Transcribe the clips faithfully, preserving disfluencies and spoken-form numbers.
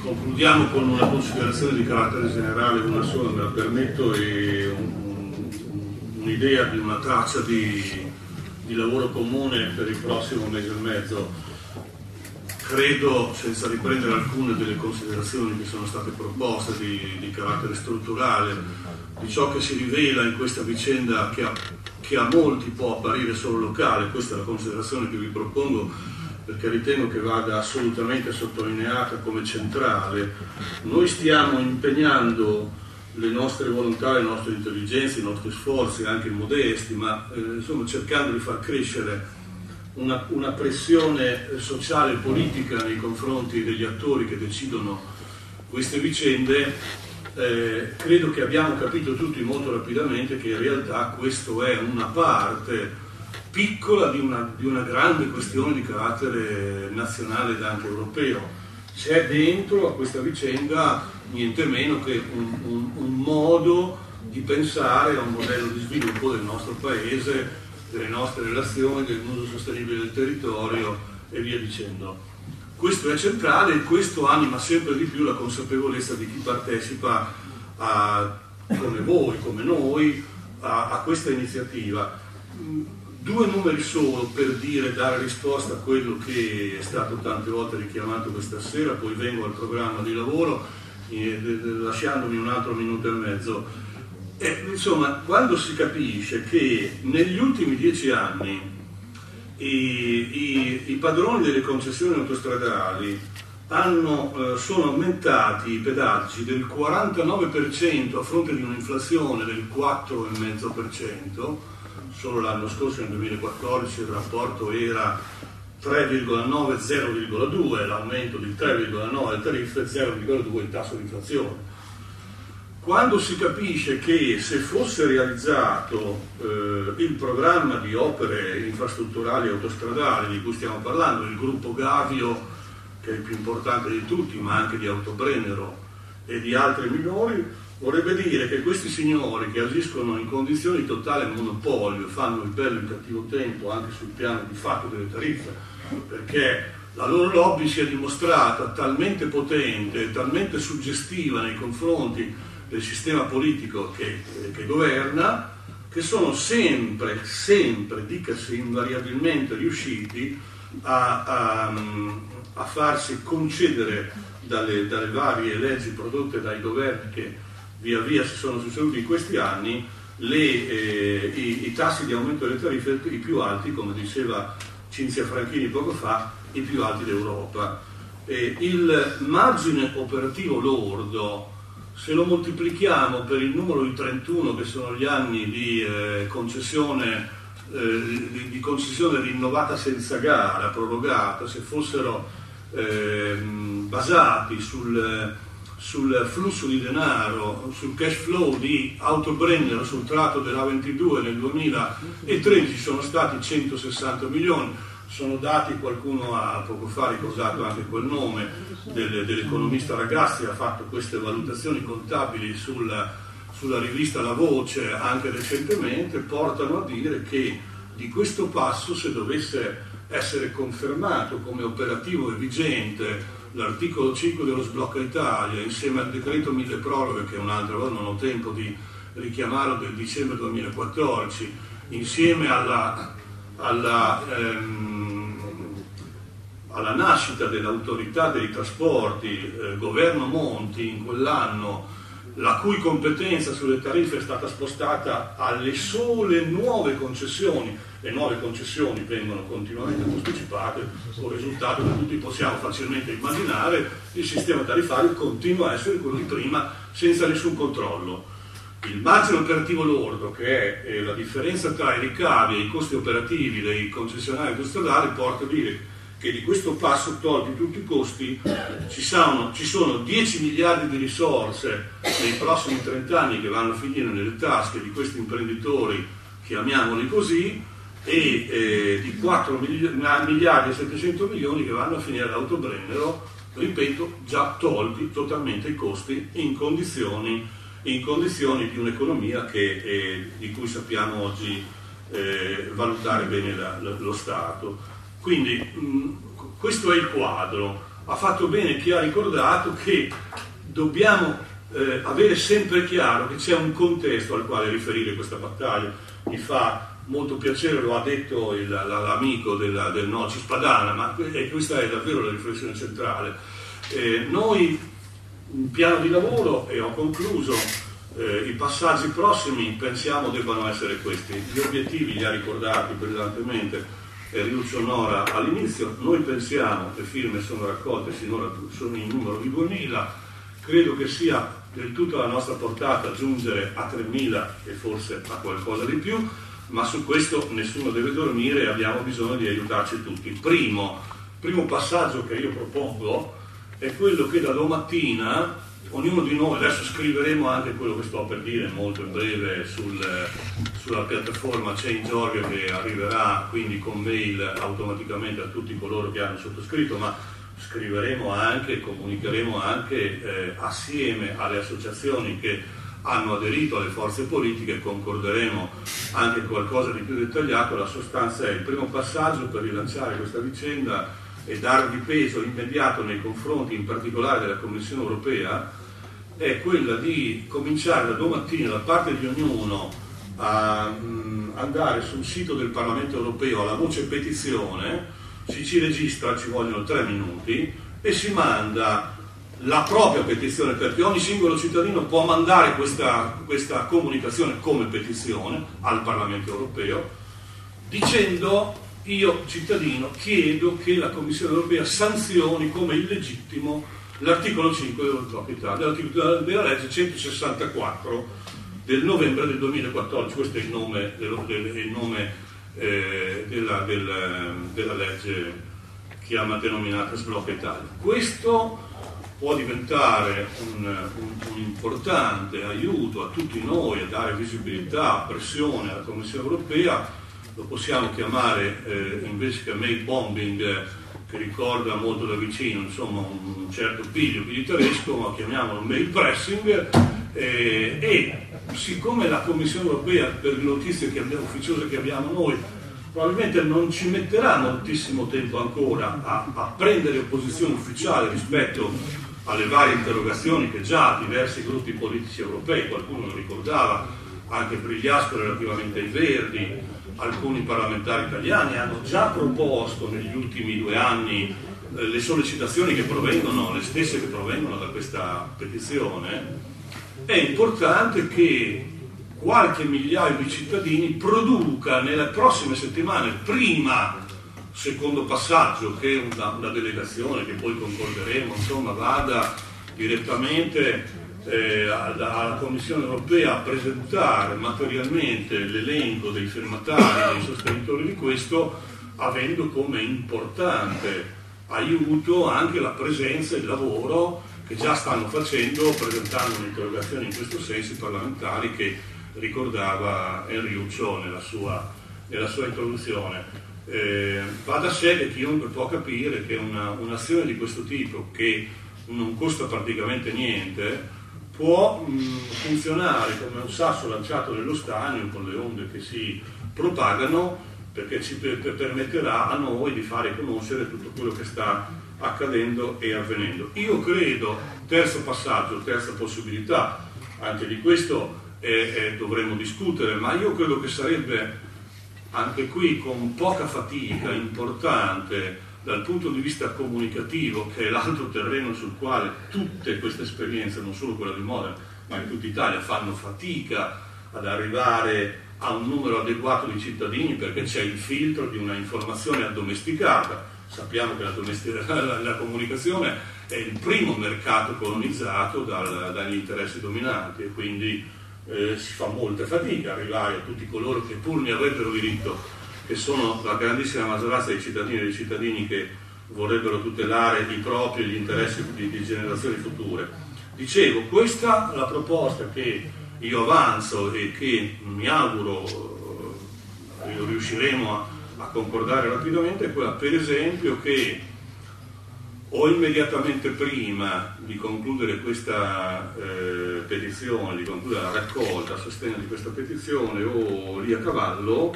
Concludiamo con una considerazione di carattere generale, una sola me la permetto, e un'idea di una traccia di, di lavoro comune per il prossimo mese e mezzo. Credo, senza riprendere alcune delle considerazioni che sono state proposte di, di carattere strutturale, di ciò che si rivela in questa vicenda che a, che a molti può apparire solo locale. Questa è la considerazione che vi propongo, perché ritengo che vada assolutamente sottolineata come centrale. Noi stiamo impegnando le nostre volontà, le nostre intelligenze, i nostri sforzi, anche modesti, ma eh, insomma cercando di far crescere una, una pressione sociale e politica nei confronti degli attori che decidono queste vicende. Eh, credo che abbiamo capito tutti molto rapidamente che in realtà questo è una parte piccola di una, di una grande questione di carattere nazionale ed anche europeo. C'è dentro a questa vicenda niente meno che un, un, un modo di pensare a un modello di sviluppo del nostro paese, delle nostre relazioni, dell'uso sostenibile del territorio e via dicendo. Questo è centrale e questo anima sempre di più la consapevolezza di chi partecipa a, come voi, come noi, a, a questa iniziativa. Due numeri solo per dire, dare risposta a quello che è stato tante volte richiamato questa sera, poi vengo al programma di lavoro, eh, lasciandomi un altro minuto e mezzo. Eh, insomma, quando si capisce che negli ultimi dieci anni i, i, i padroni delle concessioni autostradali hanno, eh, sono aumentati i pedaggi del quarantanove per cento a fronte di un'inflazione del quattro virgola cinque per cento, solo l'anno scorso, nel duemilaquattordici, il rapporto era tre virgola nove zero virgola due, l'aumento di tre virgola nove alle tariffe e zero virgola due il tasso di inflazione. Quando si capisce che se fosse realizzato eh, il programma di opere infrastrutturali autostradali di cui stiamo parlando, il gruppo Gavio, che è il più importante di tutti, ma anche di Autobrennero e di altri minori, vorrebbe dire che questi signori che agiscono in condizioni di totale monopolio fanno il bello e il cattivo tempo anche sul piano di fatto delle tariffe, perché la loro lobby si è dimostrata talmente potente e talmente suggestiva nei confronti del sistema politico che, che governa, che sono sempre, sempre, dicasi invariabilmente riusciti a, a, a farsi concedere dalle, dalle varie leggi prodotte dai governi che via via si sono succeduti in questi anni, le, eh, i, i tassi di aumento delle tariffe i più alti, come diceva Cinzia Franchini poco fa, i più alti d'Europa. Eh, il margine operativo lordo, se lo moltiplichiamo per il numero di trentuno, che sono gli anni di eh, concessione, eh, di, di concessione rinnovata senza gara, prorogata, se fossero eh, basati sul sul flusso di denaro, sul cash flow di Autobrennero sul tratto dell'A ventidue nel duemilatredici sono stati centosessanta milioni. Sono dati, qualcuno ha poco fa ricordato anche quel nome del, dell'economista Ragazzi, ha fatto queste valutazioni contabili sulla, sulla rivista La Voce anche recentemente, portano a dire che di questo passo, se dovesse essere confermato come operativo e vigente l'articolo cinque dello Sblocca Italia, insieme al decreto mille proroghe, che un'altra volta non ho tempo di richiamarlo, del dicembre duemilaquattordici, insieme alla, alla, ehm, alla nascita dell'autorità dei trasporti, eh, governo Monti in quell'anno, la cui competenza sulle tariffe è stata spostata alle sole nuove concessioni. Le nuove concessioni vengono continuamente posticipate, con il risultato che tutti possiamo facilmente immaginare, il sistema tariffario continua a essere quello di prima senza nessun controllo. Il margine operativo lordo, che è la differenza tra i ricavi e i costi operativi dei concessionari autostradali, porta a dire che di questo passo, tolti tutti i costi, ci sono, ci sono dieci miliardi di risorse nei prossimi trenta anni che vanno a finire nelle tasche di questi imprenditori, chiamiamoli così, e eh, di quattro miliardi e settecento milioni che vanno a finire all'Autobrennero, ripeto, già tolti totalmente i costi in condizioni, in condizioni di un'economia che, eh, di cui sappiamo oggi eh, valutare bene la, la, lo Stato. Quindi mh, questo è il quadro. ha fatto bene chi ha ricordato che dobbiamo eh, avere sempre chiaro che c'è un contesto al quale riferire questa battaglia. Mi fa molto piacere, lo ha detto il, l'amico della, del Noci Spadana, ma questa è davvero la riflessione centrale. Eh, noi, un piano di lavoro, e ho concluso, eh, i passaggi prossimi pensiamo debbano essere questi. Gli obiettivi li ha ricordati brillantemente Riuccio Nora all'inizio. Noi pensiamo, le firme sono raccolte, sinora sono in numero di duemila, credo che sia del tutto alla nostra portata giungere a tremila e forse a qualcosa di più, ma su questo nessuno deve dormire e abbiamo bisogno di aiutarci tutti. Primo, primo passaggio che io propongo è quello che da domattina ognuno di noi, adesso scriveremo anche quello che sto per dire molto in breve sul, sulla piattaforma Change punto org che arriverà quindi con mail automaticamente a tutti coloro che hanno sottoscritto, ma scriveremo anche, comunicheremo anche eh, assieme alle associazioni che hanno aderito alle forze politiche, concorderemo anche qualcosa di più dettagliato. La sostanza è il primo passaggio per rilanciare questa vicenda e darvi peso immediato nei confronti in particolare della Commissione europea, è quella di cominciare da domattina da parte di ognuno a mh, andare sul sito del Parlamento europeo alla voce petizione, si ci registra, ci vogliono tre minuti e si manda la propria petizione, perché ogni singolo cittadino può mandare questa, questa comunicazione come petizione al Parlamento europeo dicendo: io cittadino chiedo che la Commissione europea sanzioni come illegittimo l'articolo cinque della, della legge centosessantaquattro del novembre del duemilaquattordici. Questo è il nome, dello, del, il nome eh, della, del, della legge chiama denominata Sblocca Italia. Questo può diventare un, un, un importante aiuto a tutti noi a dare visibilità, pressione alla Commissione europea. Lo possiamo chiamare eh, invece che mail bombing, eh, che ricorda molto da vicino insomma un, un certo piglio militaresco, ma chiamiamolo mail pressing, eh, e siccome la Commissione europea, per le notizie che abbiamo, ufficiose che abbiamo noi, probabilmente non ci metterà moltissimo tempo ancora a, a prendere posizione ufficiale rispetto alle varie interrogazioni che già diversi gruppi politici europei, qualcuno lo ricordava, anche Brigliasco relativamente ai Verdi, alcuni parlamentari italiani hanno già proposto negli ultimi due anni eh, le sollecitazioni che provengono, le stesse che provengono da questa petizione. È importante che qualche migliaio di cittadini produca nelle prossime settimane, prima, secondo passaggio, che una, una delegazione che poi concorderemo, insomma, vada direttamente Eh, alla Commissione europea a presentare materialmente l'elenco dei firmatari, dei sostenitori di questo, avendo come importante aiuto anche la presenza e il lavoro che già stanno facendo, presentando un'interrogazione in questo senso i parlamentari che ricordava Enriuccio nella sua, nella sua introduzione. Eh, va da sé che chiunque può capire che una, un'azione di questo tipo, che non costa praticamente niente, può mh, funzionare come un sasso lanciato nello stagno con le onde che si propagano, perché ci per, per permetterà a noi di fare conoscere tutto quello che sta accadendo e avvenendo. Io credo, terzo passaggio, terza possibilità, anche di questo eh, eh, dovremo discutere, ma io credo che sarebbe anche qui con poca fatica importante dal punto di vista comunicativo, che è l'altro terreno sul quale tutte queste esperienze, non solo quella di Modena, ma in tutta Italia, fanno fatica ad arrivare a un numero adeguato di cittadini, perché c'è il filtro di una informazione addomesticata. Sappiamo che la, domestic- la, la comunicazione è il primo mercato colonizzato dal, dagli interessi dominanti, e quindi eh, si fa molta fatica arrivare a tutti coloro che pur ne avrebbero diritto, che sono la grandissima maggioranza dei cittadini e dei cittadini che vorrebbero tutelare i propri e gli interessi di, di generazioni future. Dicevo, questa è la proposta che io avanzo e che mi auguro eh, riusciremo a, a concordare rapidamente, è quella, per esempio, che o immediatamente prima di concludere questa eh, petizione, di concludere la raccolta a sostegno di questa petizione, o lì a cavallo,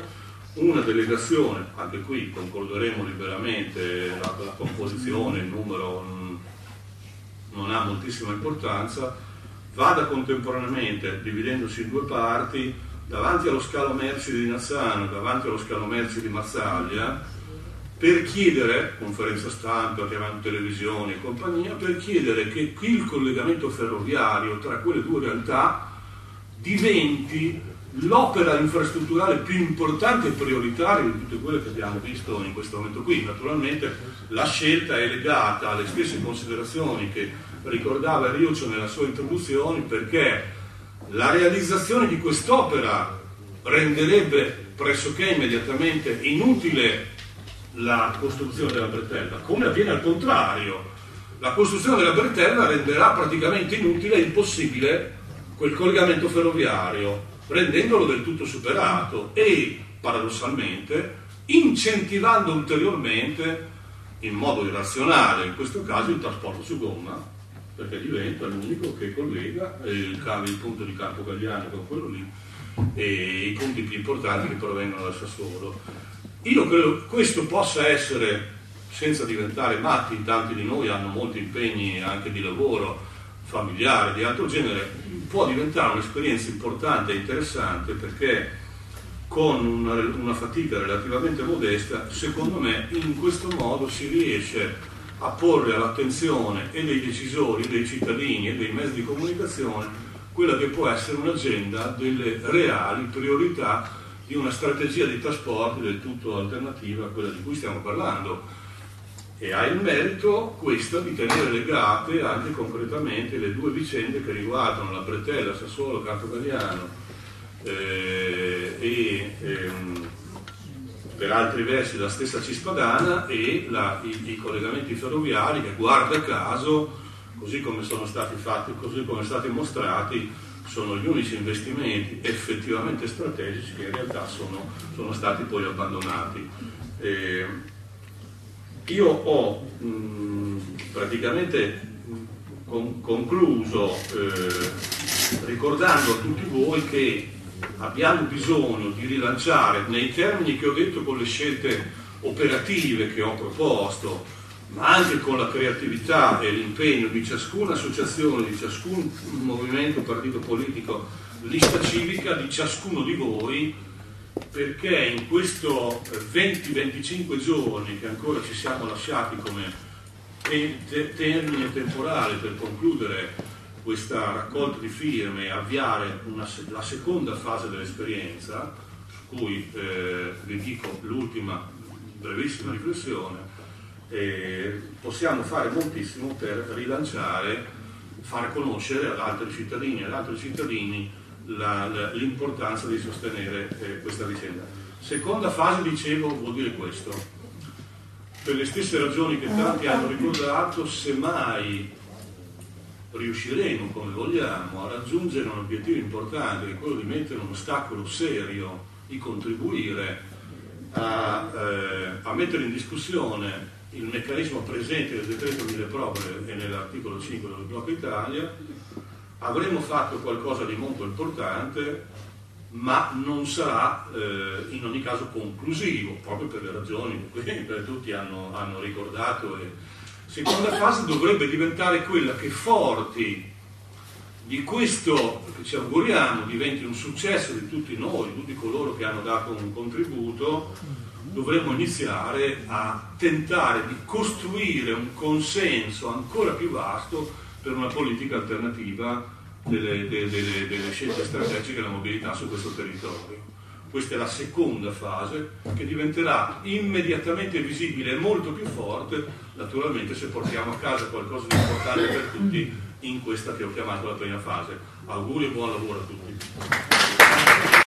una delegazione, anche qui concorderemo liberamente, la, la composizione, il numero mh, non ha moltissima importanza, vada contemporaneamente, dividendosi in due parti, davanti allo scalo merci di Nazzano, davanti allo scalo merci di Marsaglia, per chiedere, conferenza stampa, chiamando televisioni e compagnia, per chiedere che qui il collegamento ferroviario tra quelle due realtà diventi l'opera infrastrutturale più importante e prioritaria di tutte quelle che abbiamo visto in questo momento qui. Naturalmente la scelta è legata alle stesse considerazioni che ricordava Riuccio nella sua introduzione, perché la realizzazione di quest'opera renderebbe pressoché immediatamente inutile la costruzione della bretella, come avviene al contrario. La costruzione della bretella renderà praticamente inutile e impossibile quel collegamento ferroviario, rendendolo del tutto superato e, paradossalmente, incentivando ulteriormente, in modo irrazionale in questo caso, il trasporto su gomma, perché diventa l'unico che collega il, il punto di Campo Galliano con quello lì e i punti più importanti che provengono da Sassuolo. Io credo che questo possa essere, senza diventare matti, tanti di noi hanno molti impegni anche di lavoro, familiare, di altro genere, può diventare un'esperienza importante e interessante, perché con una, una fatica relativamente modesta, secondo me, in questo modo si riesce a porre all'attenzione e dei decisori, dei cittadini e dei mezzi di comunicazione quella che può essere un'agenda delle reali priorità di una strategia di trasporti del tutto alternativa a quella di cui stiamo parlando, e ha il merito questa di tenere legate anche concretamente le due vicende che riguardano la bretella Sassuolo Campo Galliano eh, e ehm, per altri versi la stessa Cispadana e la, i, i collegamenti ferroviari che, guarda caso, così come sono stati fatti, così come stati mostrati, sono gli unici investimenti effettivamente strategici che in realtà sono, sono stati poi abbandonati. Eh, io ho mh, praticamente con, concluso eh, ricordando a tutti voi che abbiamo bisogno di rilanciare, nei termini che ho detto, con le scelte operative che ho proposto, ma anche con la creatività e l'impegno di ciascuna associazione, di ciascun movimento, partito politico, lista civica, di ciascuno di voi, perché in questo venti venticinque giorni che ancora ci siamo lasciati come te te termine temporale per concludere questa raccolta di firme e avviare una, la seconda fase dell'esperienza, su cui eh, vi dico l'ultima brevissima riflessione, eh, possiamo fare moltissimo per rilanciare, far conoscere ad altri cittadini e ad altri cittadini l'importanza di sostenere eh, questa vicenda. Seconda fase, dicevo, vuol dire questo: per le stesse ragioni che tanti hanno ricordato, semmai riusciremo, come vogliamo, a raggiungere un obiettivo importante, che è quello di mettere un ostacolo serio, di contribuire a, eh, a mettere in discussione il meccanismo presente nel decreto mille proroghe e nell'articolo cinque del blocco Italia, avremo fatto qualcosa di molto importante, ma non sarà eh, in ogni caso conclusivo, proprio per le ragioni che tutti hanno, hanno ricordato. E seconda fase dovrebbe diventare quella che, forti di questo che ci auguriamo diventi un successo di tutti noi, di tutti coloro che hanno dato un contributo, dovremmo iniziare a tentare di costruire un consenso ancora più vasto per una politica alternativa delle, delle, delle, delle scelte strategiche della mobilità su questo territorio. Questa è la seconda fase, che diventerà immediatamente visibile e molto più forte, naturalmente, se portiamo a casa qualcosa di importante per tutti in questa che ho chiamato la prima fase. Auguri e buon lavoro a tutti.